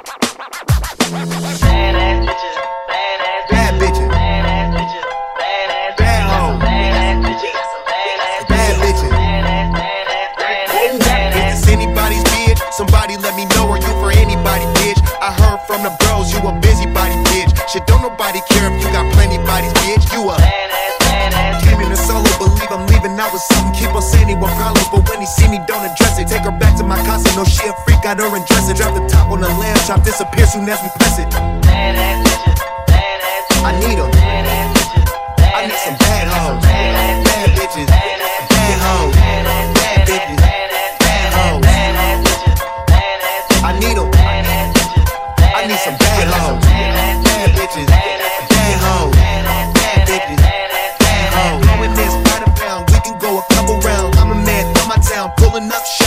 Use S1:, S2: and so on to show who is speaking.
S1: Badass bitches,
S2: Bad bitches.
S1: badass bitches,
S2: Bad hoes.
S1: badass bitches,
S2: Bad bitches. Is this anybody's bitch? Somebody let me know, are you for anybody, bitch? I heard from the bros, you a busybody, bitch. Shit, don't nobody care if you got plenty bodies, bitch. You a came in a solo, believe I'm leaving out with something. Keep on saying he want problems, but when he see me, don't address it. Take her back to my casa, no she a freak, got her and dress it. Drop the top on the lamb chop, disappear soon as we press it. I need them. I need some bad hoes. Bad bitches. Bad hoes. Bad bitches. Bad hoes. I need them. I need some bad hoes. Bad bitches. Bad hoes. Bad bitches. Bad hoes. Going this by the pound, we can go a couple rounds. I'm a man from my town, pulling up.